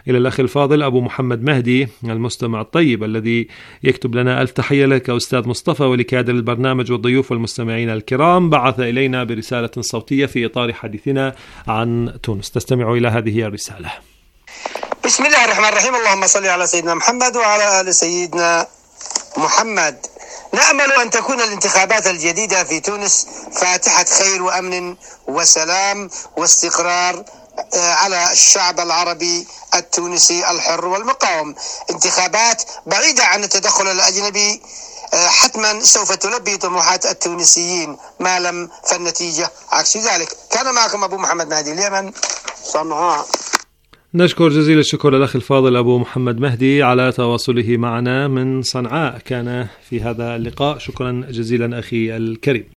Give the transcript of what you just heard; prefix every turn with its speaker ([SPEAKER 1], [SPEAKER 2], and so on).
[SPEAKER 1] إلى الأخ الفاضل أبو محمد مهدي المستمع الطيب الذي يكتب لنا: ألف تحية لك أستاذ مصطفى ولكادر البرنامج والضيوف والمستمعين الكرام، بعث إلينا برسالة صوتية في إطار حديثنا عن تونس. تستمع إلى هذه الرسالة.
[SPEAKER 2] بسم الله الرحمن الرحيم. اللهم صل على سيدنا محمد وعلى آل سيدنا محمد. نأمل أن تكون الانتخابات الجديدة في تونس فاتحة خير وأمن وسلام واستقرار على الشعب العربي التونسي الحر والمقاوم. انتخابات بعيدة عن التدخل الأجنبي حتما سوف تلبي طموحات التونسيين، ما لم فالنتيجة عكس ذلك. كان معكم أبو محمد مهدي، اليمن، صنعاء.
[SPEAKER 1] نشكر جزيل الشكر الأخ الفاضل أبو محمد مهدي على تواصله معنا من صنعاء، كان في هذا اللقاء. شكرا جزيلا أخي الكريم.